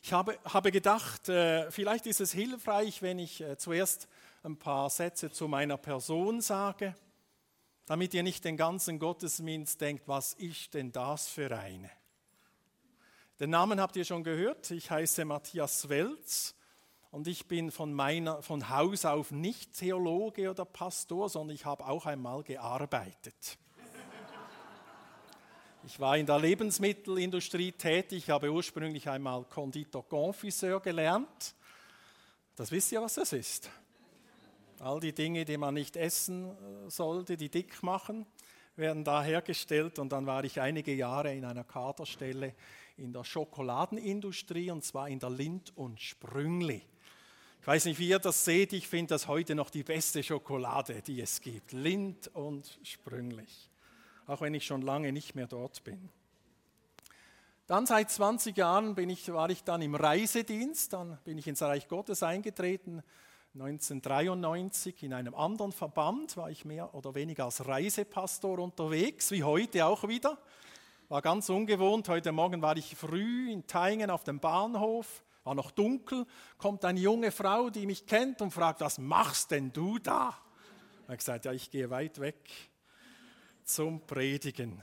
Ich habe gedacht, vielleicht ist es hilfreich, wenn ich zuerst ein paar Sätze zu meiner Person sage, damit ihr nicht den ganzen Gottesdienst denkt, was ist denn das für eine? Den Namen habt ihr schon gehört, ich heiße Matthias Welz und ich bin von Haus auf nicht Theologe oder Pastor, sondern ich habe auch einmal gearbeitet. Ich war in der Lebensmittelindustrie tätig, habe ursprünglich einmal Konditor Confiseur gelernt. Das wisst ihr, was das ist? All die Dinge, die man nicht essen sollte, die dick machen, werden da hergestellt. Und dann war ich einige Jahre in einer Kaderstelle in der Schokoladenindustrie, und zwar in der Lindt und Sprüngli. Ich weiß nicht, wie ihr das seht, ich finde das heute noch die beste Schokolade, die es gibt. Lindt und Sprüngli. Auch wenn ich schon lange nicht mehr dort bin. Dann seit 20 Jahren war ich dann im Reisedienst, dann bin ich ins Reich Gottes eingetreten. 1993 in einem anderen Verband war ich mehr oder weniger als Reisepastor unterwegs, wie heute auch wieder. War ganz ungewohnt, heute Morgen war ich früh in Thaingen auf dem Bahnhof, war noch dunkel, kommt eine junge Frau, die mich kennt und fragt, was machst denn du da? Ich habe gesagt, ja, ich gehe weit weg zum Predigen.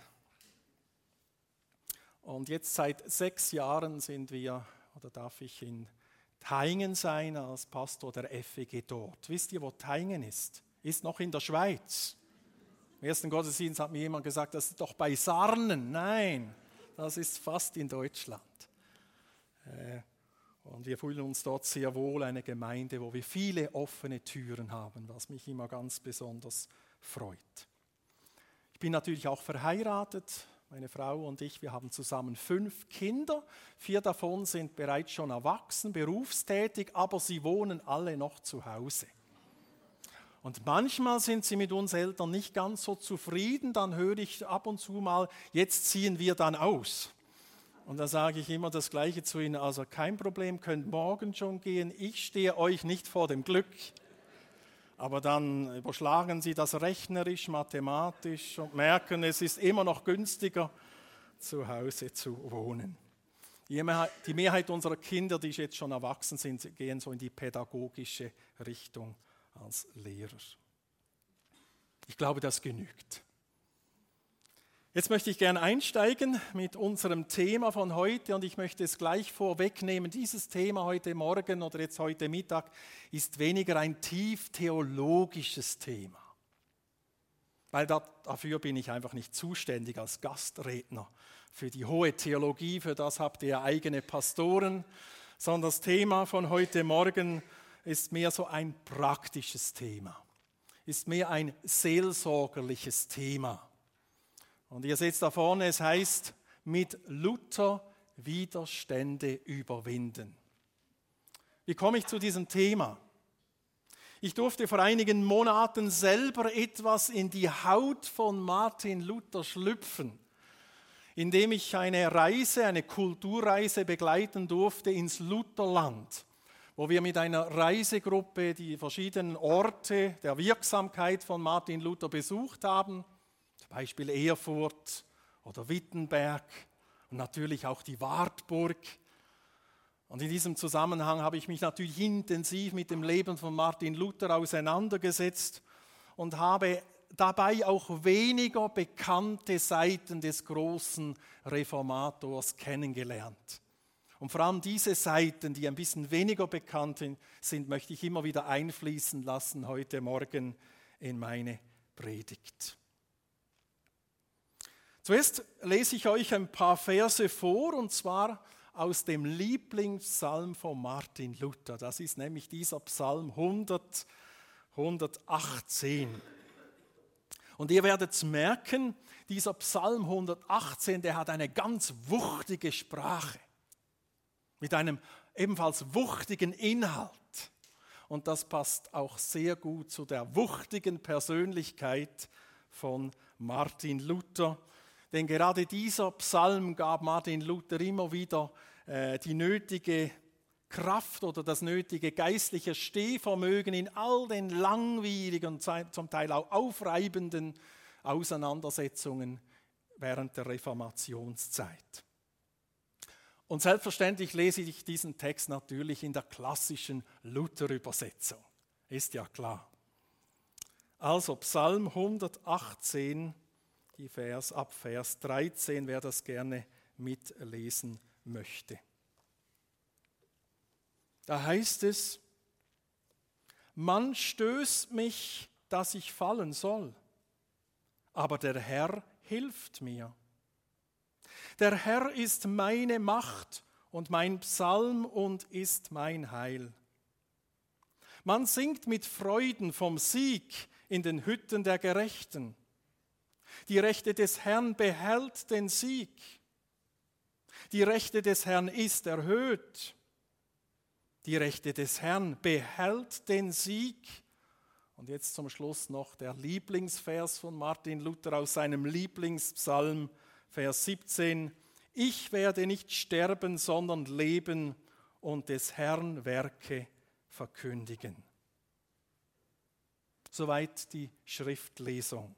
Und jetzt seit 6 Jahren darf ich in Thaingen sein als Pastor der FEG dort. Wisst ihr, wo Thaingen ist? Ist noch in der Schweiz. Im ersten Gottesdienst hat mir jemand gesagt, das ist doch bei Sarnen. Nein, das ist fast in Deutschland. Und wir fühlen uns dort sehr wohl, eine Gemeinde, wo wir viele offene Türen haben, was mich immer ganz besonders freut. Ich bin natürlich auch verheiratet, meine Frau und ich, wir haben zusammen 5 Kinder. 4 davon sind bereits schon erwachsen, berufstätig, aber sie wohnen alle noch zu Hause. Und manchmal sind sie mit uns Eltern nicht ganz so zufrieden, dann höre ich ab und zu mal, jetzt ziehen wir dann aus. Und da sage ich immer das Gleiche zu ihnen, also kein Problem, könnt morgen schon gehen, ich stehe euch nicht vor dem Glück. Aber dann überschlagen sie das rechnerisch, mathematisch und merken, es ist immer noch günstiger, zu Hause zu wohnen. Die Mehrheit unserer Kinder, die jetzt schon erwachsen sind, gehen so in die pädagogische Richtung als Lehrer. Ich glaube, das genügt. Jetzt möchte ich gerne einsteigen mit unserem Thema von heute und ich möchte es gleich vorwegnehmen. Dieses Thema heute Morgen oder jetzt heute Mittag ist weniger ein tief theologisches Thema, weil dafür bin ich einfach nicht zuständig als Gastredner für die hohe Theologie, für das habt ihr eigene Pastoren, sondern das Thema von heute Morgen ist mehr so ein praktisches Thema, ist mehr ein seelsorgerliches Thema. Und ihr seht da vorne, es heißt, mit Luther Widerstände überwinden. Wie komme ich zu diesem Thema? Ich durfte vor einigen Monaten selber etwas in die Haut von Martin Luther schlüpfen, indem ich eine Kulturreise begleiten durfte ins Lutherland, wo wir mit einer Reisegruppe die verschiedenen Orte der Wirksamkeit von Martin Luther besucht haben. Zum Beispiel Erfurt oder Wittenberg und natürlich auch die Wartburg. Und in diesem Zusammenhang habe ich mich natürlich intensiv mit dem Leben von Martin Luther auseinandergesetzt und habe dabei auch weniger bekannte Seiten des großen Reformators kennengelernt. Und vor allem diese Seiten, die ein bisschen weniger bekannt sind, möchte ich immer wieder einfließen lassen heute Morgen in meine Predigt. Zuerst lese ich euch ein paar Verse vor, und zwar aus dem Lieblingspsalm von Martin Luther. Das ist nämlich dieser Psalm 118. Und ihr werdet merken, dieser Psalm 118, der hat eine ganz wuchtige Sprache, mit einem ebenfalls wuchtigen Inhalt. Und das passt auch sehr gut zu der wuchtigen Persönlichkeit von Martin Luther. Denn gerade dieser Psalm gab Martin Luther immer wieder die nötige Kraft oder das nötige geistliche Stehvermögen in all den langwierigen und zum Teil auch aufreibenden Auseinandersetzungen während der Reformationszeit. Und selbstverständlich lese ich diesen Text natürlich in der klassischen Luther-Übersetzung. Ist ja klar. Also Psalm 118, ab Vers 13, wer das gerne mitlesen möchte. Da heißt es: Man stößt mich, dass ich fallen soll, aber der Herr hilft mir. Der Herr ist meine Macht und mein Psalm und ist mein Heil. Man singt mit Freuden vom Sieg in den Hütten der Gerechten. Die Rechte des Herrn behält den Sieg. Die Rechte des Herrn ist erhöht. Die Rechte des Herrn behält den Sieg. Und jetzt zum Schluss noch der Lieblingsvers von Martin Luther aus seinem Lieblingspsalm, Vers 17. Ich werde nicht sterben, sondern leben und des Herrn Werke verkündigen. Soweit die Schriftlesung.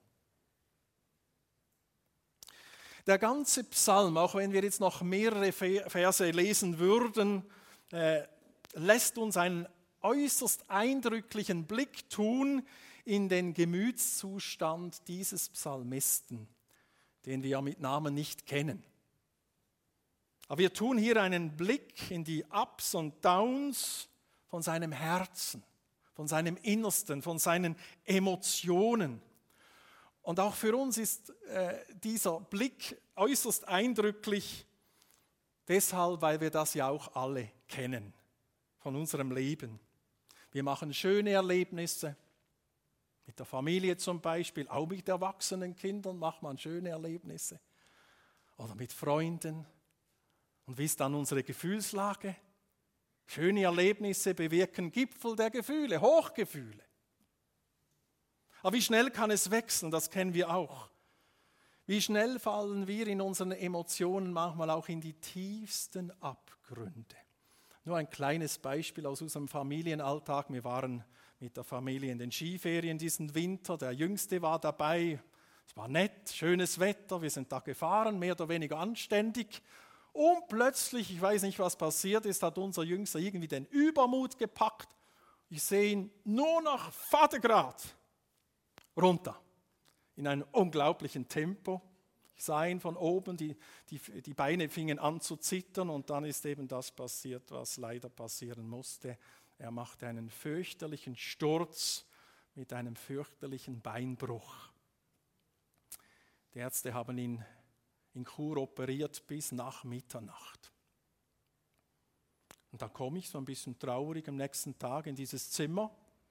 Der ganze Psalm, auch wenn wir jetzt noch mehrere Verse lesen würden, lässt uns einen äußerst eindrücklichen Blick tun in den Gemütszustand dieses Psalmisten, den wir ja mit Namen nicht kennen. Aber wir tun hier einen Blick in die Ups und Downs von seinem Herzen, von seinem Innersten, von seinen Emotionen. Und auch für uns ist dieser Blick äußerst eindrücklich, deshalb, weil wir das ja auch alle kennen von unserem Leben. Wir machen schöne Erlebnisse, mit der Familie zum Beispiel, auch mit erwachsenen Kindern macht man schöne Erlebnisse. Oder mit Freunden. Und wie ist dann unsere Gefühlslage? Schöne Erlebnisse bewirken Gipfel der Gefühle, Hochgefühle. Aber wie schnell kann es wechseln, das kennen wir auch. Wie schnell fallen wir in unseren Emotionen manchmal auch in die tiefsten Abgründe. Nur ein kleines Beispiel aus unserem Familienalltag. Wir waren mit der Familie in den Skiferien diesen Winter. Der Jüngste war dabei. Es war nett, schönes Wetter. Wir sind da gefahren, mehr oder weniger anständig. Und plötzlich, ich weiß nicht, was passiert ist, hat unser Jüngster irgendwie den Übermut gepackt. Ich sehe ihn nur noch Vatergrad runter, in einem unglaublichen Tempo. Ich sah ihn von oben, die Beine fingen an zu zittern und dann ist eben das passiert, was leider passieren musste. Er machte einen fürchterlichen Sturz mit einem fürchterlichen Beinbruch. Die Ärzte haben ihn in Chur operiert bis nach Mitternacht. Und da komme ich so ein bisschen traurig am nächsten Tag in dieses Zimmer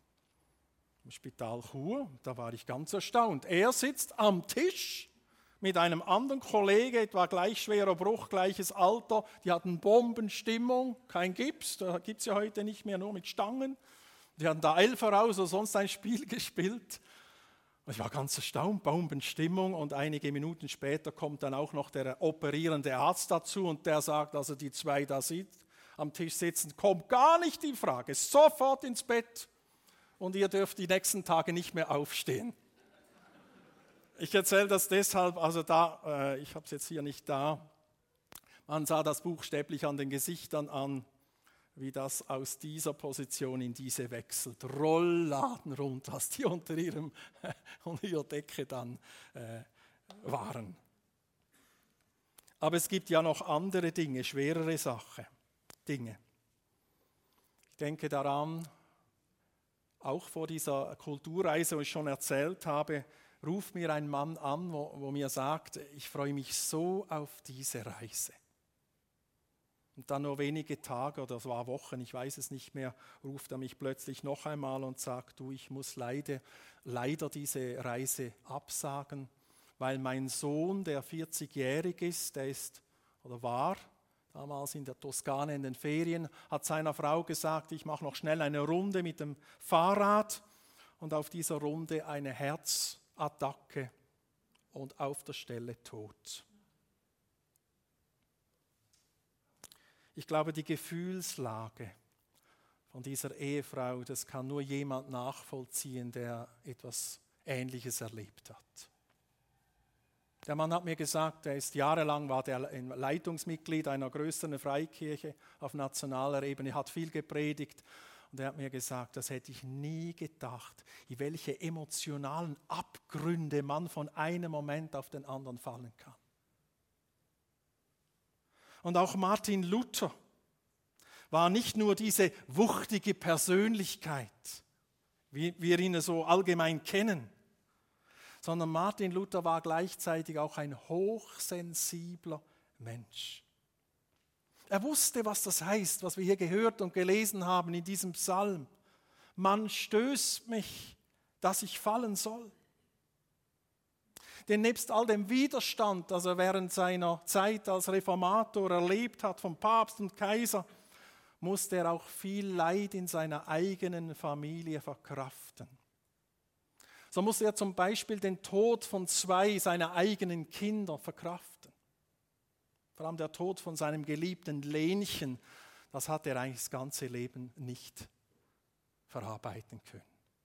im Spital Chur. Da war ich ganz erstaunt. Er sitzt am Tisch mit einem anderen Kollege, etwa gleich schwerer Bruch, gleiches Alter. Die hatten Bombenstimmung, kein Gips, da gibt es ja heute nicht mehr, nur mit Stangen. Die hatten da Elfer raus oder sonst ein Spiel gespielt. Ich war ganz erstaunt, Bombenstimmung, und einige Minuten später kommt dann auch noch der operierende Arzt dazu und der sagt, also die zwei da am Tisch sitzen, kommt gar nicht in Frage, sofort ins Bett und ihr dürft die nächsten Tage nicht mehr aufstehen. Ich erzähle das deshalb, also ich habe es jetzt hier nicht da, man sah das buchstäblich an den Gesichtern an, wie das aus dieser Position in diese wechselt. Rollladen runter, als die unter ihrer Decke dann waren. Aber es gibt ja noch andere Dinge, schwerere Dinge. Ich denke daran, auch vor dieser Kulturreise, wo ich schon erzählt habe, ruft mir ein Mann an, wo mir sagt, ich freue mich so auf diese Reise. Und dann nur wenige Tage oder es war Wochen, ich weiß es nicht mehr, ruft er mich plötzlich noch einmal und sagt, du, ich muss leider diese Reise absagen, weil mein Sohn, der 40-jährig ist, war damals in der Toskana in den Ferien, hat seiner Frau gesagt, ich mache noch schnell eine Runde mit dem Fahrrad und auf dieser Runde eine Herzattacke und auf der Stelle tot. Ich glaube, die Gefühlslage von dieser Ehefrau, das kann nur jemand nachvollziehen, der etwas Ähnliches erlebt hat. Der Mann hat mir gesagt, er ist jahrelang war der Leitungsmitglied einer größeren Freikirche auf nationaler Ebene, hat viel gepredigt. Und er hat mir gesagt, das hätte ich nie gedacht, in welche emotionalen Abgründe man von einem Moment auf den anderen fallen kann. Und auch Martin Luther war nicht nur diese wuchtige Persönlichkeit, wie wir ihn so allgemein kennen, sondern Martin Luther war gleichzeitig auch ein hochsensibler Mensch. Er wusste, was das heißt, was wir hier gehört und gelesen haben in diesem Psalm. Man stößt mich, dass ich fallen soll. Denn nebst all dem Widerstand, das er während seiner Zeit als Reformator erlebt hat vom Papst und Kaiser, musste er auch viel Leid in seiner eigenen Familie verkraften. So musste er zum Beispiel den Tod von 2 seiner eigenen Kinder verkraften. Vor allem der Tod von seinem geliebten Lenchen, das hat er eigentlich das ganze Leben nicht verarbeiten können.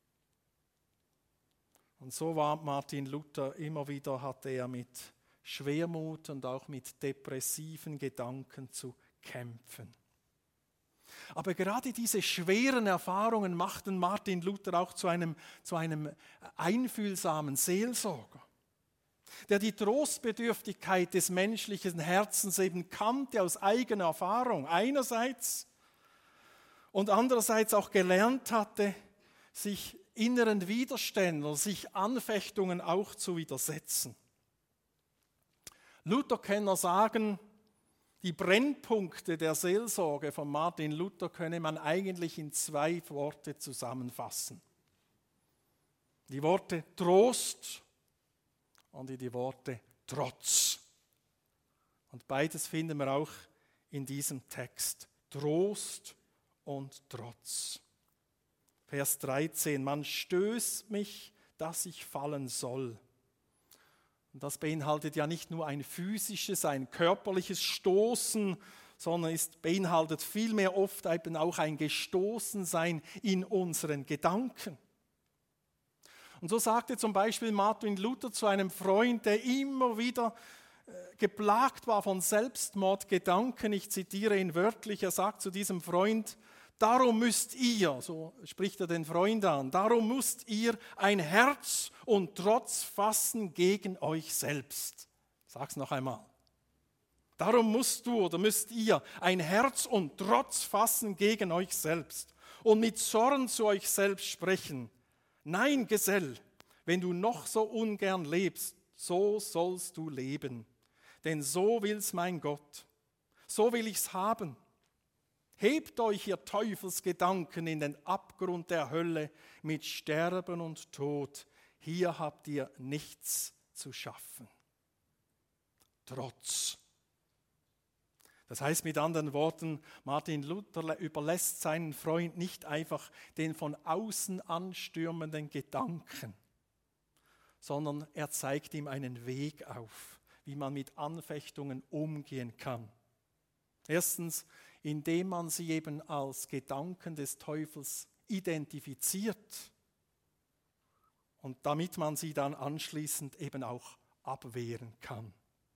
Und so war Martin Luther, immer wieder hatte er mit Schwermut und auch mit depressiven Gedanken zu kämpfen. Aber gerade diese schweren Erfahrungen machten Martin Luther auch zu einem einfühlsamen Seelsorger, der die Trostbedürftigkeit des menschlichen Herzens eben kannte aus eigener Erfahrung einerseits und andererseits auch gelernt hatte, sich inneren Widerständen oder sich Anfechtungen auch zu widersetzen. Lutherkenner sagen, die Brennpunkte der Seelsorge von Martin Luther könne man eigentlich in 2 Worte zusammenfassen. Die Worte Trost und die Worte Trotz. Und beides finden wir auch in diesem Text. Trost und Trotz. Vers 13, man stößt mich, dass ich fallen soll. Und das beinhaltet ja nicht nur ein physisches, ein körperliches Stoßen, sondern beinhaltet vielmehr oft eben auch ein Gestoßensein in unseren Gedanken. Und so sagte zum Beispiel Martin Luther zu einem Freund, der immer wieder geplagt war von Selbstmordgedanken, ich zitiere ihn wörtlich, er sagt zu diesem Freund, darum müsst ihr, so spricht er den Freund an, darum müsst ihr ein Herz und Trotz fassen gegen euch selbst. Ich sage es noch einmal. Darum müsst ihr ein Herz und Trotz fassen gegen euch selbst und mit Zorn zu euch selbst sprechen. Nein, Gesell, wenn du noch so ungern lebst, so sollst du leben. Denn so will's mein Gott. So will ich's haben. Hebt euch, ihr Teufelsgedanken, in den Abgrund der Hölle mit Sterben und Tod. Hier habt ihr nichts zu schaffen. Trotz. Das heißt mit anderen Worten, Martin Luther überlässt seinen Freund nicht einfach den von außen anstürmenden Gedanken, sondern er zeigt ihm einen Weg auf, wie man mit Anfechtungen umgehen kann. Erstens, indem man sie eben als Gedanken des Teufels identifiziert und damit man sie dann anschließend eben auch abwehren kann.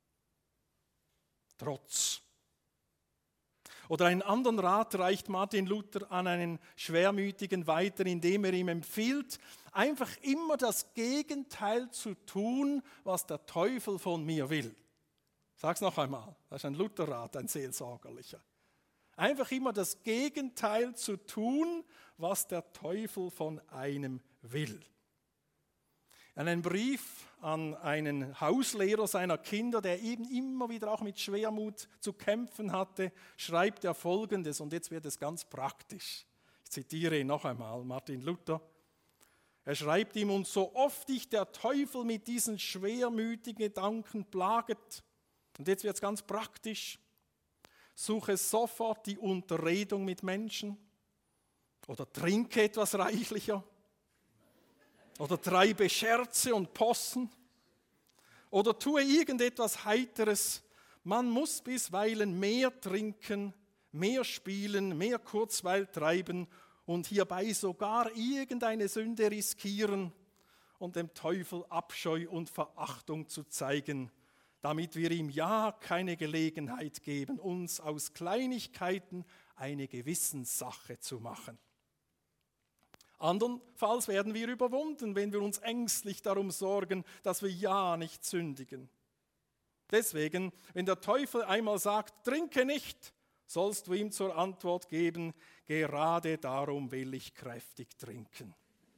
Trotz. Oder einen anderen Rat reicht Martin Luther an einen Schwermütigen weiter, indem er ihm empfiehlt, einfach immer das Gegenteil zu tun, was der Teufel von mir will. Ich sage es noch einmal, das ist ein Lutherrat, ein seelsorgerlicher. Einfach immer das Gegenteil zu tun, was der Teufel von einem will. In einem Brief an einen Hauslehrer seiner Kinder, der eben immer wieder auch mit Schwermut zu kämpfen hatte, schreibt er Folgendes, und jetzt wird es ganz praktisch. Ich zitiere ihn noch einmal, Martin Luther. Er schreibt ihm, und so oft dich der Teufel mit diesen schwermütigen Gedanken plaget, und jetzt wird es ganz praktisch, suche sofort die Unterredung mit Menschen oder trinke etwas reichlicher oder treibe Scherze und Possen oder tue irgendetwas Heiteres. Man muss bisweilen mehr trinken, mehr spielen, mehr Kurzweil treiben und hierbei sogar irgendeine Sünde riskieren und dem Teufel Abscheu und Verachtung zu zeigen, damit wir ihm ja keine Gelegenheit geben, uns aus Kleinigkeiten eine Gewissenssache zu machen. Andernfalls werden wir überwunden, wenn wir uns ängstlich darum sorgen, dass wir ja nicht sündigen. Deswegen, wenn der Teufel einmal sagt, trinke nicht, sollst du ihm zur Antwort geben, gerade darum will ich kräftig trinken.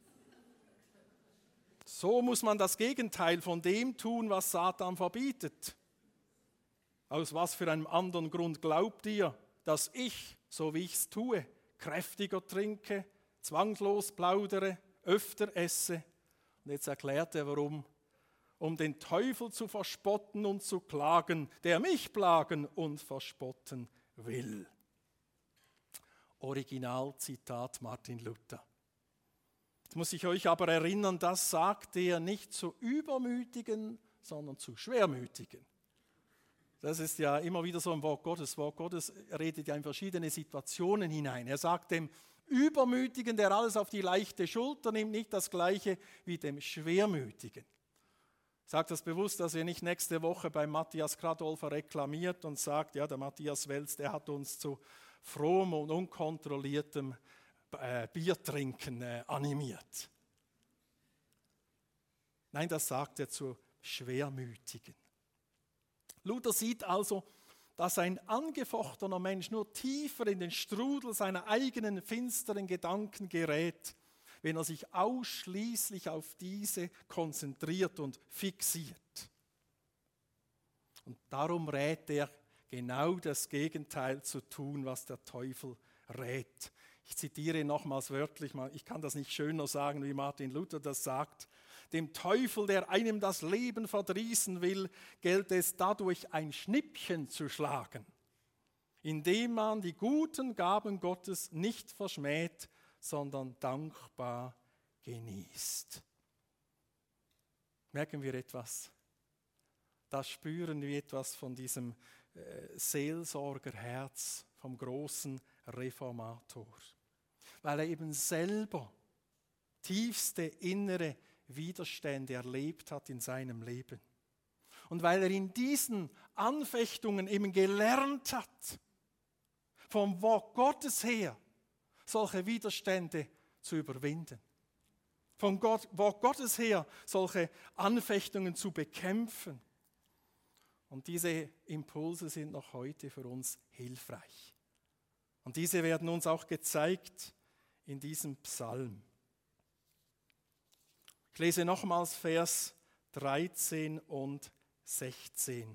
So muss man das Gegenteil von dem tun, was Satan verbietet. Aus was für einem anderen Grund glaubt ihr, dass ich, so wie ich es tue, kräftiger trinke, zwangslos plaudere, öfter esse? Und jetzt erklärt er, warum. Um den Teufel zu verspotten und zu klagen, der mich plagen und verspotten will. Originalzitat Martin Luther. Jetzt muss ich euch aber erinnern, das sagt er nicht zu Übermütigen, sondern zu Schwermütigen. Das ist ja immer wieder so im Wort Gottes. Das Wort Gottes redet ja in verschiedene Situationen hinein. Er sagt dem Übermütigen, der alles auf die leichte Schulter nimmt, nicht das Gleiche wie dem Schwermütigen. Ich sage das bewusst, dass ihr nicht nächste Woche bei Matthias Kradolfer reklamiert und sagt, ja, der Matthias Welz, der hat uns zu frohem und unkontrolliertem Biertrinken animiert. Nein, das sagt er zu Schwermütigen. Luther sieht also, dass ein angefochtener Mensch nur tiefer in den Strudel seiner eigenen finsteren Gedanken gerät, wenn er sich ausschließlich auf diese konzentriert und fixiert. Und darum rät er, genau das Gegenteil zu tun, was der Teufel rät. Ich zitiere nochmals wörtlich, ich kann das nicht schöner sagen, wie Martin Luther das sagt. Dem Teufel, der einem das Leben verdrießen will, gilt es dadurch ein Schnippchen zu schlagen, indem man die guten Gaben Gottes nicht verschmäht, sondern dankbar genießt. Merken wir etwas? Da spüren wir etwas von diesem Seelsorgerherz vom großen Reformator, weil er eben selber tiefste innere Widerstände erlebt hat in seinem Leben. Und weil er in diesen Anfechtungen eben gelernt hat, vom Wort Gottes her, solche Widerstände zu überwinden. Vom Wort Gottes her, solche Anfechtungen zu bekämpfen. Und diese Impulse sind noch heute für uns hilfreich. Und diese werden uns auch gezeigt in diesem Psalm. Ich lese nochmals Vers 13 und 16,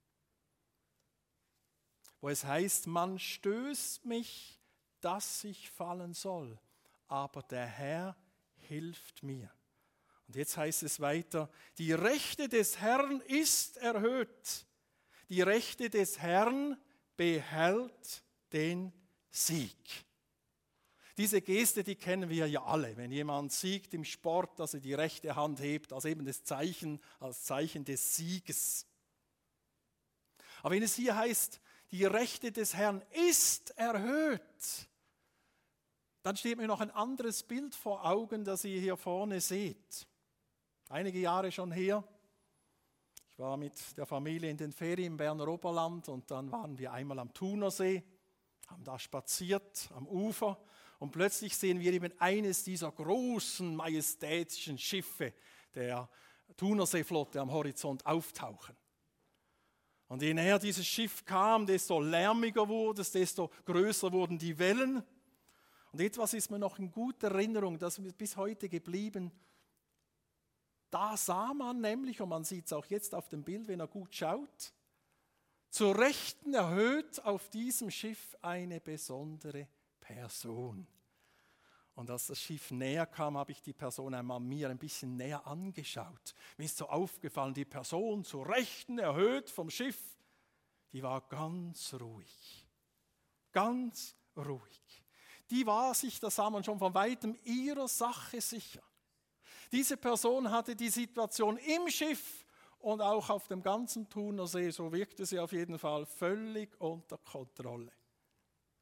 wo es heißt, man stößt mich, dass ich fallen soll, aber der Herr hilft mir. Und jetzt heißt es weiter, die Rechte des Herrn ist erhöht, die Rechte des Herrn behält den Sieg. Diese Geste, die kennen wir ja alle. Wenn jemand siegt im Sport, dass er die rechte Hand hebt, als eben das Zeichen, als Zeichen des Sieges. Aber wenn es hier heißt, die Rechte des Herrn ist erhöht, dann steht mir noch ein anderes Bild vor Augen, das ihr hier vorne seht. Einige Jahre schon her. Ich war mit der Familie in den Ferien im Berner Oberland und dann waren wir einmal am Thunersee, haben da spaziert am Ufer und plötzlich sehen wir eben eines dieser großen, majestätischen Schiffe der Thunerseeflotte am Horizont auftauchen. Und je näher dieses Schiff kam, desto lärmiger wurde es, desto größer wurden die Wellen. Und etwas ist mir noch in guter Erinnerung, das ist bis heute geblieben. Da sah man nämlich, und man sieht es auch jetzt auf dem Bild, wenn er gut schaut, zur Rechten erhöht auf diesem Schiff eine besondere Person. Und als das Schiff näher kam, habe ich die Person einmal mir ein bisschen näher angeschaut. Mir ist so aufgefallen, die Person zur Rechten erhöht vom Schiff, die war ganz ruhig. Ganz ruhig. Die war sich, das sah man schon von weitem, ihrer Sache sicher. Diese Person hatte die Situation im Schiff und auch auf dem ganzen Thunersee, so wirkte sie auf jeden Fall, völlig unter Kontrolle.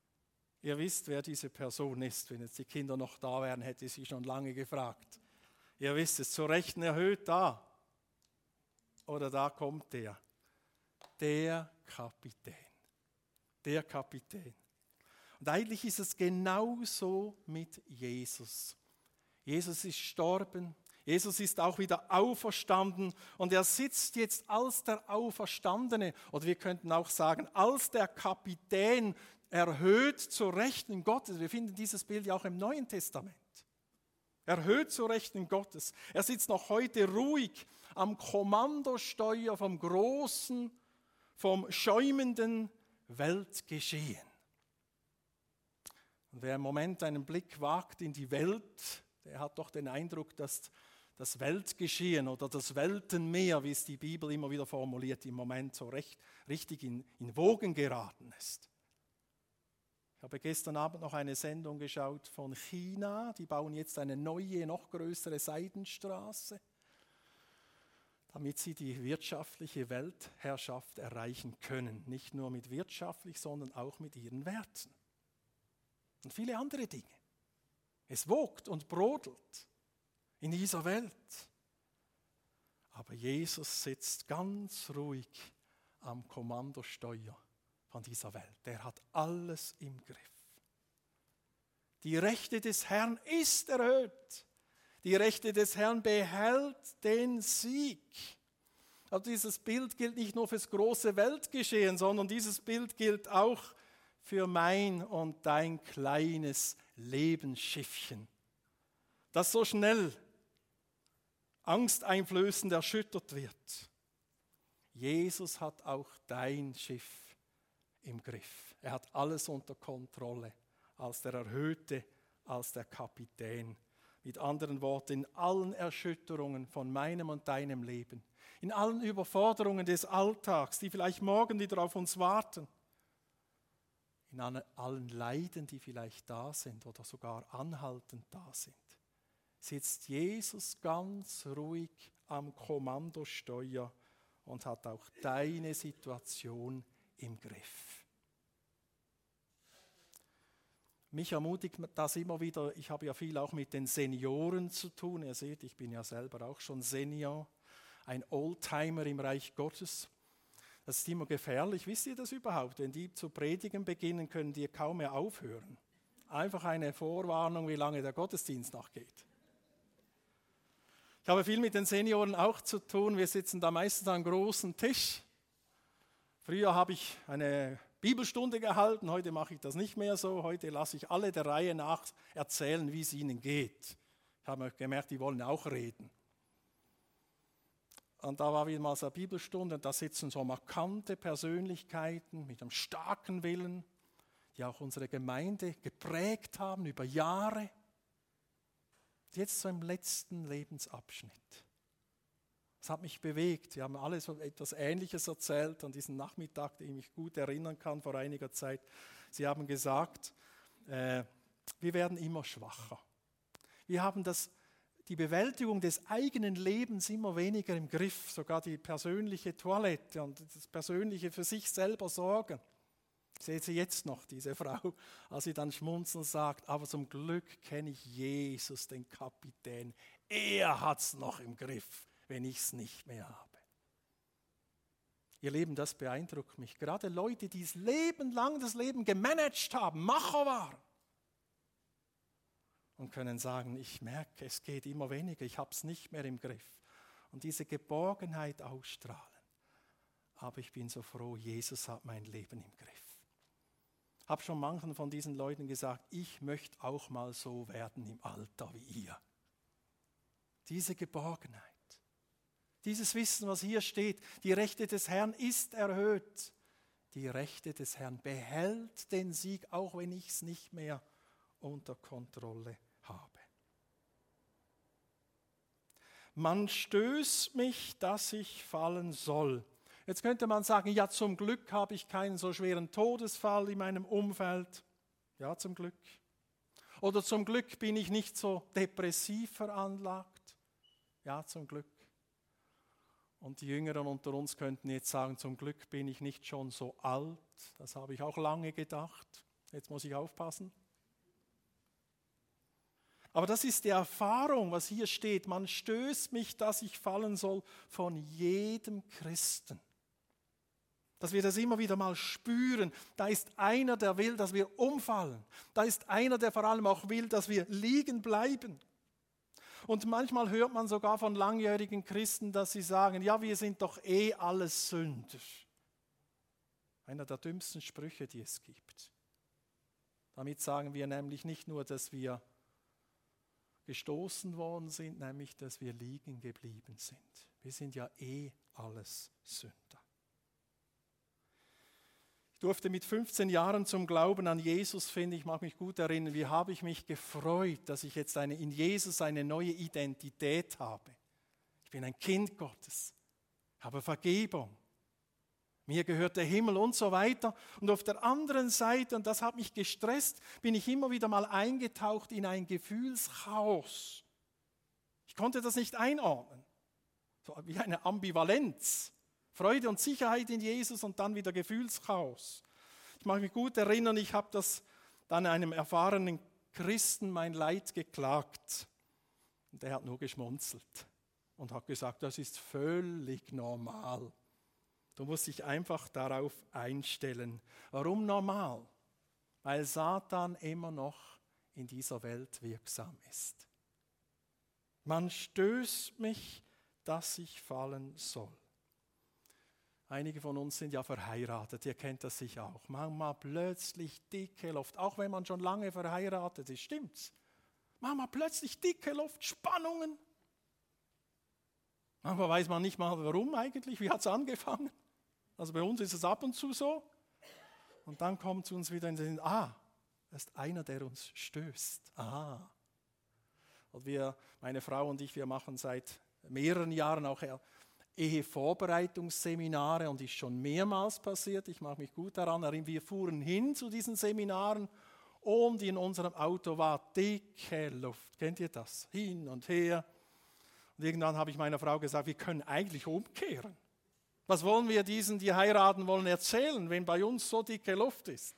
Ihr wisst, wer diese Person ist. Wenn jetzt die Kinder noch da wären, hätte ich sie schon lange gefragt. Ihr wisst es, zur Rechten erhöht da. Oder da kommt der. Der Kapitän. Der Kapitän. Und eigentlich ist es genauso mit Jesus. Jesus ist gestorben. Jesus ist auch wieder auferstanden und er sitzt jetzt als der Auferstandene, oder wir könnten auch sagen, als der Kapitän erhöht zur Rechten Gottes. Wir finden dieses Bild ja auch im Neuen Testament. Erhöht zur Rechten Gottes. Er sitzt noch heute ruhig am Kommandosteuer vom großen, vom schäumenden Weltgeschehen. Und wer im Moment einen Blick wagt in die Welt, der hat doch den Eindruck, dass das Weltgeschehen oder das Weltenmeer, wie es die Bibel immer wieder formuliert, im Moment so richtig in Wogen geraten ist. Ich habe gestern Abend noch eine Sendung geschaut von China. Die bauen jetzt eine neue, noch größere Seidenstraße, damit sie die wirtschaftliche Weltherrschaft erreichen können. Nicht nur mit wirtschaftlich, sondern auch mit ihren Werten. Und viele andere Dinge. Es wogt und brodelt in dieser Welt. Aber Jesus sitzt ganz ruhig am Kommandosteuer von dieser Welt. Er hat alles im Griff. Die Rechte des Herrn ist erhöht. Die Rechte des Herrn behält den Sieg. Also dieses Bild gilt nicht nur fürs große Weltgeschehen, sondern dieses Bild gilt auch für mein und dein kleines Lebensschiffchen, das so schnell angsteinflößend erschüttert wird. Jesus hat auch dein Schiff im Griff. Er hat alles unter Kontrolle, als der Erhöhte, als der Kapitän. Mit anderen Worten, in allen Erschütterungen von meinem und deinem Leben, in allen Überforderungen des Alltags, die vielleicht morgen wieder auf uns warten, in allen Leiden, die vielleicht da sind oder sogar anhaltend da sind, sitzt Jesus ganz ruhig am Kommandosteuer und hat auch deine Situation im Griff. Mich ermutigt das immer wieder, ich habe ja viel auch mit den Senioren zu tun. Ihr seht, ich bin ja selber auch schon Senior, ein Oldtimer im Reich Gottes. Das ist immer gefährlich. Wisst ihr das überhaupt? Wenn die zu predigen beginnen, können die kaum mehr aufhören. Einfach eine Vorwarnung, wie lange der Gottesdienst noch geht. Ich habe viel mit den Senioren auch zu tun. Wir sitzen da meistens an einem großen Tisch. Früher habe ich eine Bibelstunde gehalten, heute mache ich das nicht mehr so. Heute lasse ich alle der Reihe nach erzählen, wie es ihnen geht. Ich habe gemerkt, die wollen auch reden. Und da war wieder mal so eine Bibelstunde und da sitzen so markante Persönlichkeiten mit einem starken Willen, die auch unsere Gemeinde geprägt haben über Jahre. Jetzt so im letzten Lebensabschnitt. Das hat mich bewegt. Sie haben alle so etwas Ähnliches erzählt an diesem Nachmittag, den ich mich gut erinnern kann, vor einiger Zeit. Sie haben gesagt, wir werden immer schwacher. Wir haben die Bewältigung des eigenen Lebens immer weniger im Griff, sogar die persönliche Toilette und das persönliche für sich selber sorgen. Ich sehe sie jetzt noch, diese Frau, als sie dann schmunzelnd sagt, aber zum Glück kenne ich Jesus, den Kapitän. Er hat es noch im Griff, wenn ich es nicht mehr habe. Ihr Leben, das beeindruckt mich. Gerade Leute, die das Leben gemanagt haben, Macher waren. Und können sagen, ich merke, es geht immer weniger, ich habe es nicht mehr im Griff. Und diese Geborgenheit ausstrahlen. Aber ich bin so froh, Jesus hat mein Leben im Griff. Ich habe schon manchen von diesen Leuten gesagt, ich möchte auch mal so werden im Alter wie ihr. Diese Geborgenheit, dieses Wissen, was hier steht, die Rechte des Herrn ist erhöht. Die Rechte des Herrn behält den Sieg, auch wenn ich es nicht mehr unter Kontrolle habe. Man stößt mich, dass ich fallen soll. Jetzt könnte man sagen, ja, zum Glück habe ich keinen so schweren Todesfall in meinem Umfeld. Ja, zum Glück. Oder zum Glück bin ich nicht so depressiv veranlagt. Ja, zum Glück. Und die Jüngeren unter uns könnten jetzt sagen, zum Glück bin ich nicht schon so alt. Das habe ich auch lange gedacht. Jetzt muss ich aufpassen. Aber das ist die Erfahrung, was hier steht. Man stößt mich, dass ich fallen soll, von jedem Christen. Dass wir das immer wieder mal spüren. Da ist einer, der will, dass wir umfallen. Da ist einer, der vor allem auch will, dass wir liegen bleiben. Und manchmal hört man sogar von langjährigen Christen, dass sie sagen, ja, wir sind doch alles Sünder. Einer der dümmsten Sprüche, die es gibt. Damit sagen wir nämlich nicht nur, dass wir gestoßen worden sind, nämlich, dass wir liegen geblieben sind. Wir sind ja alles Sünder. Ich durfte mit 15 Jahren zum Glauben an Jesus finden. Ich mag mich gut erinnern, wie habe ich mich gefreut, dass ich jetzt in Jesus eine neue Identität habe. Ich bin ein Kind Gottes, habe Vergebung. Mir gehört der Himmel und so weiter. Und auf der anderen Seite, und das hat mich gestresst, bin ich immer wieder mal eingetaucht in ein Gefühlschaos. Ich konnte das nicht einordnen. So wie eine Ambivalenz. Freude und Sicherheit in Jesus und dann wieder Gefühlschaos. Ich mag mich gut erinnern, ich habe das dann einem erfahrenen Christen mein Leid geklagt. Und der hat nur geschmunzelt und hat gesagt, das ist völlig normal. Du musst dich einfach darauf einstellen. Warum normal? Weil Satan immer noch in dieser Welt wirksam ist. Man stößt mich, dass ich fallen soll. Einige von uns sind ja verheiratet, ihr kennt das sicher auch. Manchmal plötzlich dicke Luft, auch wenn man schon lange verheiratet ist, stimmt's? Manchmal plötzlich dicke Luft, Spannungen. Manchmal weiß man nicht mal, warum eigentlich, wie hat es angefangen. Also bei uns ist es ab und zu so. Und dann kommt es uns wieder in den Sinn, das ist einer, der uns stößt. Und meine Frau und ich, wir machen seit mehreren Jahren auch Ehevorbereitungsseminare und ist schon mehrmals passiert. Ich mag mich gut daran erinnern, wir fuhren hin zu diesen Seminaren und in unserem Auto war dicke Luft. Kennt ihr das? Hin und her. Und irgendwann habe ich meiner Frau gesagt, wir können eigentlich umkehren. Was wollen wir diesen, die heiraten wollen, erzählen, wenn bei uns so dicke Luft ist?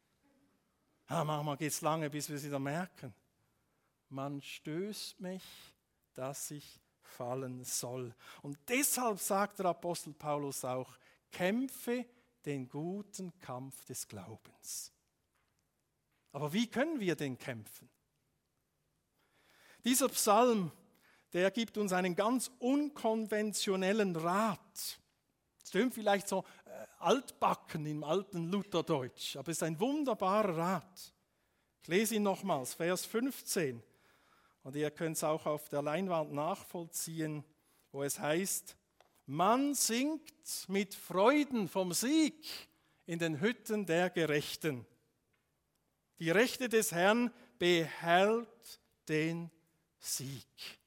Manchmal geht es lange, bis wir es wieder merken. Man stößt mich, dass ich fallen soll. Und deshalb sagt der Apostel Paulus auch, kämpfe den guten Kampf des Glaubens. Aber wie können wir denn kämpfen? Dieser Psalm, der gibt uns einen ganz unkonventionellen Rat. Es klingt vielleicht so altbacken im alten Lutherdeutsch, aber es ist ein wunderbarer Rat. Ich lese ihn nochmals, Vers 15. Und ihr könnt es auch auf der Leinwand nachvollziehen, wo es heißt, man singt mit Freuden vom Sieg in den Hütten der Gerechten. Die Rechte des Herrn behält den Sieg.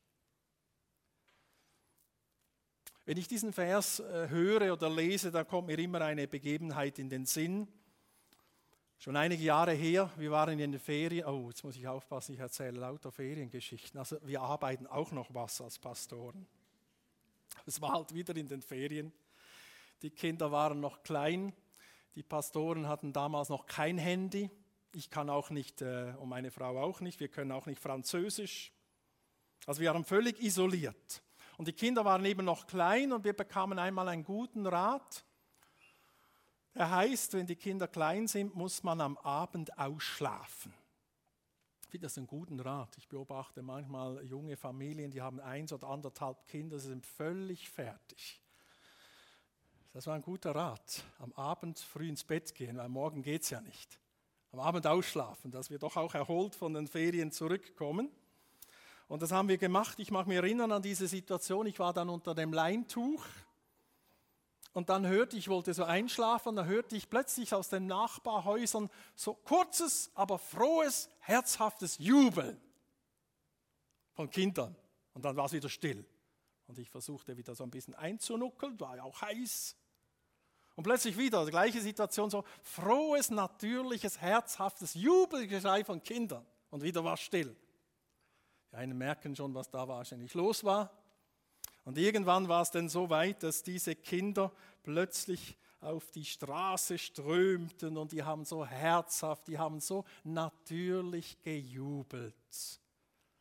Wenn ich diesen Vers höre oder lese, dann kommt mir immer eine Begebenheit in den Sinn. Schon einige Jahre her, wir waren in den Ferien, jetzt muss ich aufpassen, ich erzähle lauter Feriengeschichten. Also wir arbeiten auch noch was als Pastoren. Es war halt wieder in den Ferien. Die Kinder waren noch klein, die Pastoren hatten damals noch kein Handy. Ich kann auch nicht, und meine Frau auch nicht, wir können auch nicht Französisch. Also wir waren völlig isoliert. Und die Kinder waren eben noch klein und wir bekamen einmal einen guten Rat. Der heißt, wenn die Kinder klein sind, muss man am Abend ausschlafen. Ich finde das einen guten Rat. Ich beobachte manchmal junge Familien, die haben 1 oder 1,5 Kinder, sie sind völlig fertig. Das war ein guter Rat. Am Abend früh ins Bett gehen, weil morgen geht es ja nicht. Am Abend ausschlafen, dass wir doch auch erholt von den Ferien zurückkommen. Und das haben wir gemacht. Ich mag mich erinnern an diese Situation. Ich war dann unter dem Leintuch und dann ich wollte so einschlafen, dann hörte ich plötzlich aus den Nachbarhäusern so kurzes, aber frohes, herzhaftes Jubeln von Kindern. Und dann war es wieder still. Und ich versuchte wieder so ein bisschen einzunuckeln, war ja auch heiß. Und plötzlich wieder die gleiche Situation, so frohes, natürliches, herzhaftes Jubelgeschrei von Kindern. Und wieder war es still. Die einen merken schon, was da wahrscheinlich los war. Und irgendwann war es dann so weit, dass diese Kinder plötzlich auf die Straße strömten und die haben so herzhaft, die haben so natürlich gejubelt.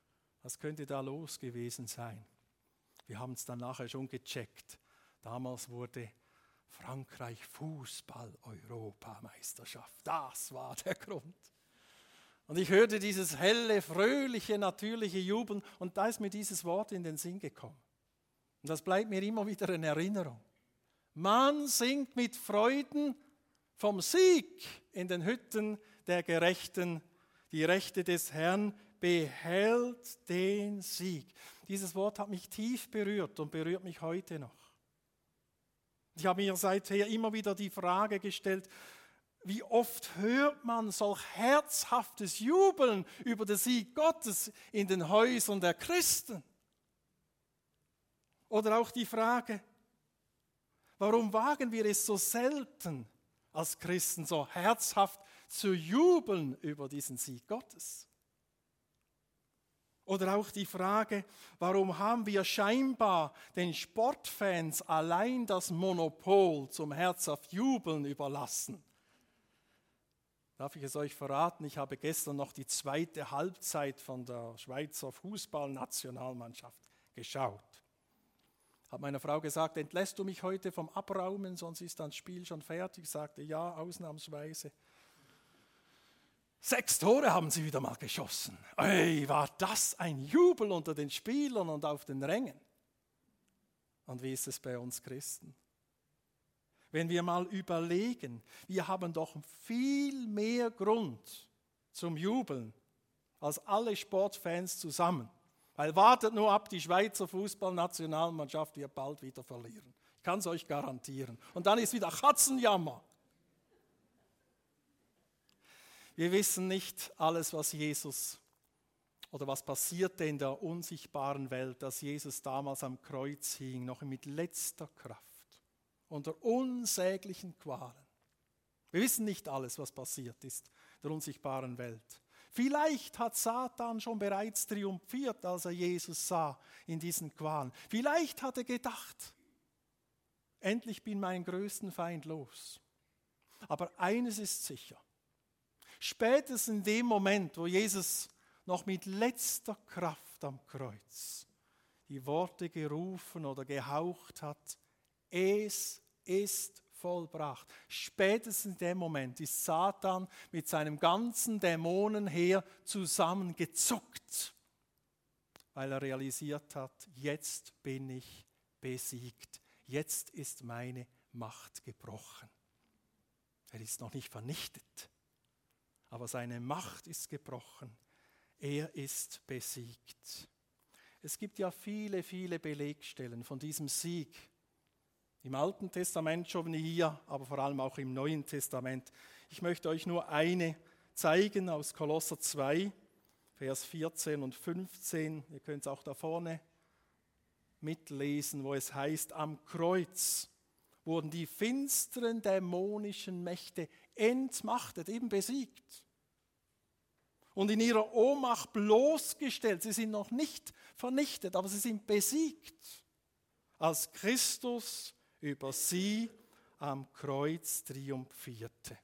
Was könnte da los gewesen sein? Wir haben es dann nachher schon gecheckt. Damals wurde Frankreich Fußball-Europameisterschaft. Das war der Grund. Und ich hörte dieses helle, fröhliche, natürliche Jubeln und da ist mir dieses Wort in den Sinn gekommen. Und das bleibt mir immer wieder in Erinnerung. Man singt mit Freuden vom Sieg in den Hütten der Gerechten. Die Rechte des Herrn behält den Sieg. Dieses Wort hat mich tief berührt und berührt mich heute noch. Ich habe mir seither immer wieder die Frage gestellt, wie oft hört man solch herzhaftes Jubeln über den Sieg Gottes in den Häusern der Christen? Oder auch die Frage, warum wagen wir es so selten als Christen so herzhaft zu jubeln über diesen Sieg Gottes? Oder auch die Frage, warum haben wir scheinbar den Sportfans allein das Monopol zum herzhaft Jubeln überlassen? Darf ich es euch verraten? Ich habe gestern noch die zweite Halbzeit von der Schweizer Fußballnationalmannschaft geschaut. Hat meiner Frau gesagt, entlässt du mich heute vom Abraumen, sonst ist das Spiel schon fertig. Ich sagte, ja, ausnahmsweise. 6 Tore haben sie wieder mal geschossen. Ey, war das ein Jubel unter den Spielern und auf den Rängen. Und wie ist es bei uns Christen? Wenn wir mal überlegen, wir haben doch viel mehr Grund zum Jubeln als alle Sportfans zusammen. Weil wartet nur ab, die Schweizer Fußballnationalmannschaft wird bald wieder verlieren. Ich kann es euch garantieren. Und dann ist wieder Katzenjammer. Wir wissen nicht alles, was Jesus oder was passierte in der unsichtbaren Welt, dass Jesus damals am Kreuz hing, noch mit letzter Kraft, unter unsäglichen Qualen. Wir wissen nicht alles, was passiert ist in der unsichtbaren Welt. Vielleicht hat Satan schon bereits triumphiert, als er Jesus sah in diesen Qualen. Vielleicht hat er gedacht, endlich bin mein größten Feind los. Aber eines ist sicher. Spätestens in dem Moment, wo Jesus noch mit letzter Kraft am Kreuz die Worte gerufen oder gehaucht hat, es ist vollbracht. Spätestens in dem Moment ist Satan mit seinem ganzen Dämonenheer zusammengezuckt, weil er realisiert hat, jetzt bin ich besiegt. Jetzt ist meine Macht gebrochen. Er ist noch nicht vernichtet. Aber seine Macht ist gebrochen. Er ist besiegt. Es gibt ja viele, viele Belegstellen von diesem Sieg. Im Alten Testament schon hier, aber vor allem auch im Neuen Testament. Ich möchte euch nur eine zeigen aus Kolosser 2, Vers 14 und 15. Ihr könnt es auch da vorne mitlesen, wo es heißt, am Kreuz wurden die finsteren dämonischen Mächte entmachtet, eben besiegt. Und in ihrer Ohnmacht bloßgestellt. Sie sind noch nicht vernichtet, aber sie sind besiegt, als Christus über sie am Kreuz triumphierte.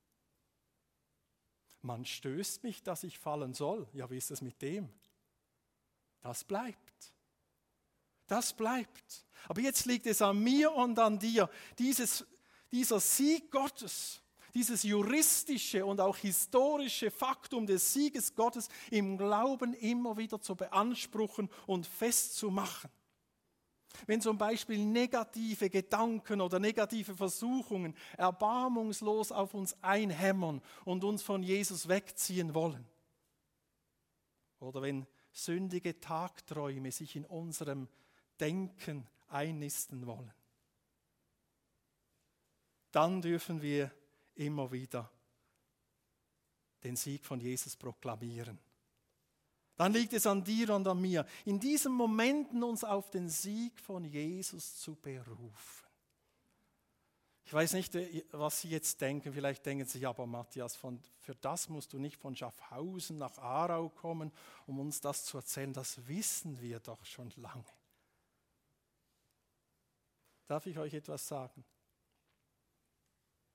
Man stößt mich, dass ich fallen soll. Ja, wie ist es mit dem? Das bleibt. Das bleibt. Aber jetzt liegt es an mir und an dir, dieser Sieg Gottes, dieses juristische und auch historische Faktum des Sieges Gottes im Glauben immer wieder zu beanspruchen und festzumachen. Wenn zum Beispiel negative Gedanken oder negative Versuchungen erbarmungslos auf uns einhämmern und uns von Jesus wegziehen wollen. Oder wenn sündige Tagträume sich in unserem Denken einnisten wollen. Dann dürfen wir immer wieder den Sieg von Jesus proklamieren. Dann liegt es an dir und an mir, in diesen Momenten uns auf den Sieg von Jesus zu berufen. Ich weiß nicht, was Sie jetzt denken. Vielleicht denken Sie, aber Matthias, für das musst du nicht von Schaffhausen nach Aarau kommen, um uns das zu erzählen. Das wissen wir doch schon lange. Darf ich euch etwas sagen?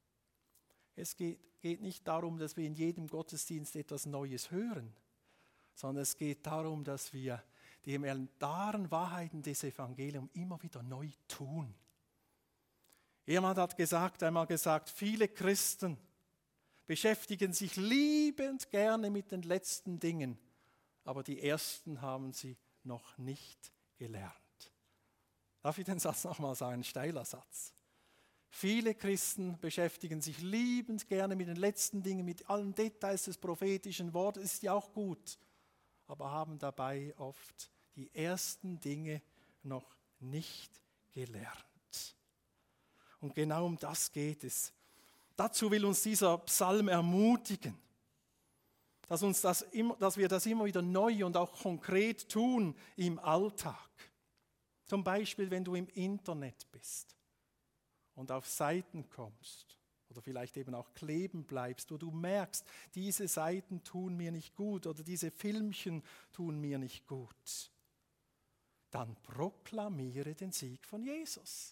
Es geht nicht darum, dass wir in jedem Gottesdienst etwas Neues hören, sondern es geht darum, dass wir die elementaren Wahrheiten des Evangeliums immer wieder neu tun. Jemand hat einmal gesagt, viele Christen beschäftigen sich liebend gerne mit den letzten Dingen, aber die ersten haben sie noch nicht gelernt. Darf ich den Satz nochmal sagen? Ein steiler Satz. Viele Christen beschäftigen sich liebend gerne mit den letzten Dingen, mit allen Details des prophetischen Wortes, ist ja auch gut, aber haben dabei oft die ersten Dinge noch nicht gelernt. Und genau um das geht es. Dazu will uns dieser Psalm ermutigen, dass wir das immer wieder neu und auch konkret tun im Alltag. Zum Beispiel, wenn du im Internet bist und auf Seiten kommst oder vielleicht eben auch kleben bleibst, wo du merkst, diese Seiten tun mir nicht gut oder diese Filmchen tun mir nicht gut, dann proklamiere den Sieg von Jesus.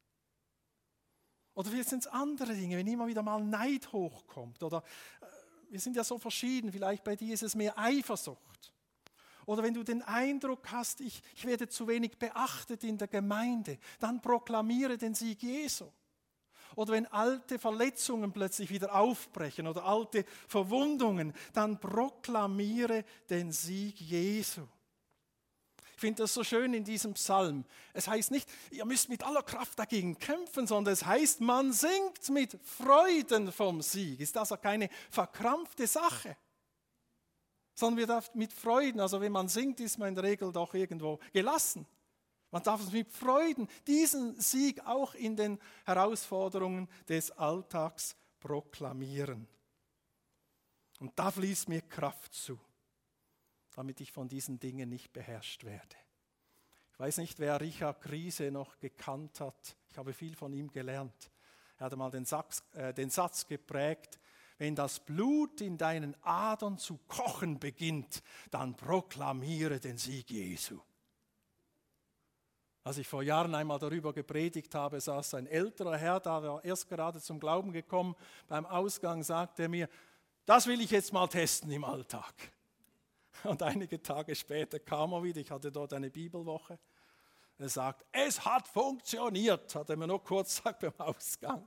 Oder vielleicht sind es andere Dinge, wenn immer wieder mal Neid hochkommt oder wir sind ja so verschieden, vielleicht bei dir ist es mehr Eifersucht. Oder wenn du den Eindruck hast, ich werde zu wenig beachtet in der Gemeinde, dann proklamiere den Sieg Jesu. Oder wenn alte Verletzungen plötzlich wieder aufbrechen oder alte Verwundungen, dann proklamiere den Sieg Jesu. Ich finde das so schön in diesem Psalm. Es heißt nicht, ihr müsst mit aller Kraft dagegen kämpfen, sondern es heißt, man singt mit Freuden vom Sieg. Ist also keine verkrampfte Sache, sondern wir dürfen mit Freuden, also wenn man singt, ist man in der Regel doch irgendwo gelassen. Man darf es mit Freuden, diesen Sieg auch in den Herausforderungen des Alltags proklamieren. Und da fließt mir Kraft zu, damit ich von diesen Dingen nicht beherrscht werde. Ich weiß nicht, wer Richard Krise noch gekannt hat. Ich habe viel von ihm gelernt. Er hat einmal den Satz geprägt, wenn das Blut in deinen Adern zu kochen beginnt, dann proklamiere den Sieg Jesu. Als ich vor Jahren einmal darüber gepredigt habe, saß ein älterer Herr, da war erst gerade zum Glauben gekommen. Beim Ausgang sagte er mir, das will ich jetzt mal testen im Alltag. Und einige Tage später kam er wieder, ich hatte dort eine Bibelwoche. Er sagt, es hat funktioniert, hat er mir nur kurz gesagt beim Ausgang.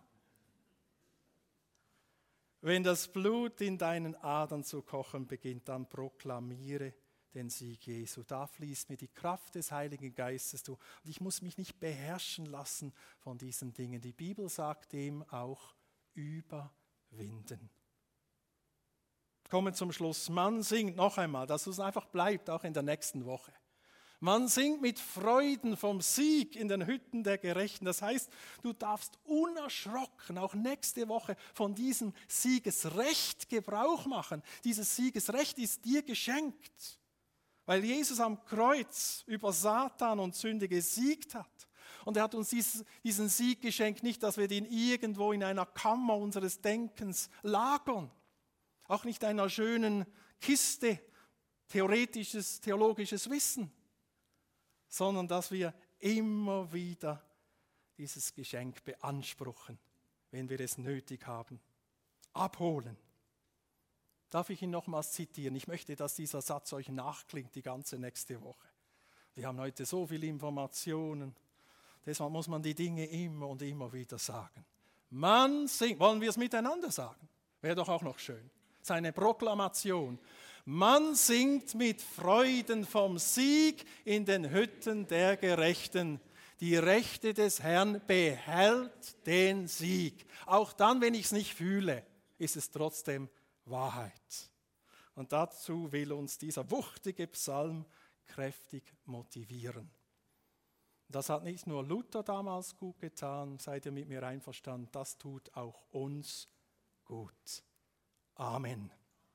Wenn das Blut in deinen Adern zu kochen beginnt, dann proklamiere den Sieg Jesu. Da fließt mir die Kraft des Heiligen Geistes zu. Und ich muss mich nicht beherrschen lassen von diesen Dingen. Die Bibel sagt dem auch überwinden. Kommen zum Schluss. Man singt noch einmal, dass es einfach bleibt, auch in der nächsten Woche. Man singt mit Freuden vom Sieg in den Hütten der Gerechten. Das heißt, du darfst unerschrocken auch nächste Woche von diesem Siegesrecht Gebrauch machen. Dieses Siegesrecht ist dir geschenkt, weil Jesus am Kreuz über Satan und Sünde gesiegt hat. Und er hat uns diesen Sieg geschenkt, nicht, dass wir den irgendwo in einer Kammer unseres Denkens lagern. Auch nicht einer schönen Kiste, theologisches Wissen, sondern dass wir immer wieder dieses Geschenk beanspruchen, wenn wir es nötig haben. Abholen. Darf ich ihn nochmals zitieren? Ich möchte, dass dieser Satz euch nachklingt die ganze nächste Woche. Wir haben heute so viele Informationen, deshalb muss man die Dinge immer und immer wieder sagen. Man singt, wollen wir es miteinander sagen? Wäre doch auch noch schön. Seine Proklamation. Man singt mit Freuden vom Sieg in den Hütten der Gerechten. Die Rechte des Herrn behält den Sieg. Auch dann, wenn ich es nicht fühle, ist es trotzdem Wahrheit. Und dazu will uns dieser wuchtige Psalm kräftig motivieren. Das hat nicht nur Luther damals gut getan, seid ihr mit mir einverstanden, das tut auch uns gut. Amen.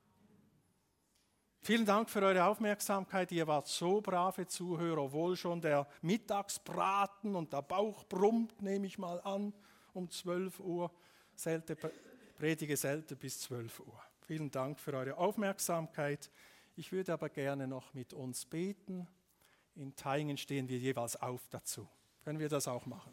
Vielen Dank für eure Aufmerksamkeit. Ihr wart so brave Zuhörer, obwohl schon der Mittagsbraten und der Bauch brummt, nehme ich mal an, um 12 Uhr. Predige selten bis 12 Uhr. Vielen Dank für eure Aufmerksamkeit. Ich würde aber gerne noch mit uns beten. In Thaingen stehen wir jeweils auf dazu. Können wir das auch machen?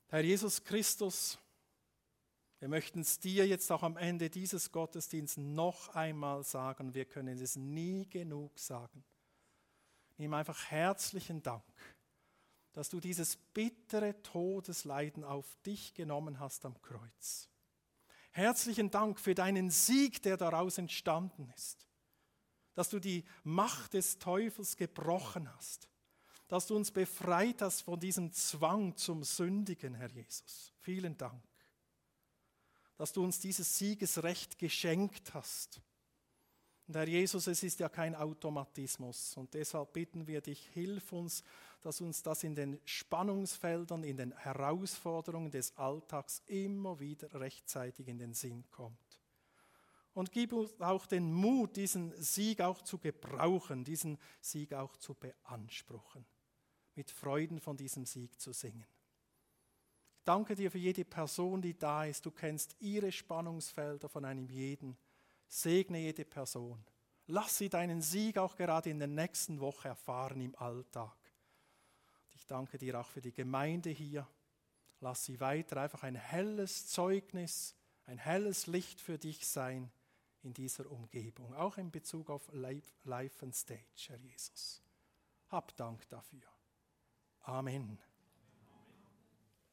Herr Jesus Christus, wir möchten es dir jetzt auch am Ende dieses Gottesdienstes noch einmal sagen. Wir können es nie genug sagen. Nimm einfach herzlichen Dank, dass du dieses bittere Todesleiden auf dich genommen hast am Kreuz. Herzlichen Dank für deinen Sieg, der daraus entstanden ist. Dass du die Macht des Teufels gebrochen hast. Dass du uns befreit hast von diesem Zwang zum Sündigen, Herr Jesus. Vielen Dank. Dass du uns dieses Siegesrecht geschenkt hast. Und Herr Jesus, es ist ja kein Automatismus. Und deshalb bitten wir dich, hilf uns, dass uns das in den Spannungsfeldern, in den Herausforderungen des Alltags immer wieder rechtzeitig in den Sinn kommt. Und gib uns auch den Mut, diesen Sieg auch zu gebrauchen, diesen Sieg auch zu beanspruchen, mit Freuden von diesem Sieg zu singen. Ich danke dir für jede Person, die da ist. Du kennst ihre Spannungsfelder von einem jeden. Segne jede Person. Lass sie deinen Sieg auch gerade in der nächsten Woche erfahren im Alltag. Ich danke dir auch für die Gemeinde hier. Lass sie weiter einfach ein helles Zeugnis, ein helles Licht für dich sein in dieser Umgebung, auch in Bezug auf Life and Stage, Herr Jesus. Hab Dank dafür. Amen.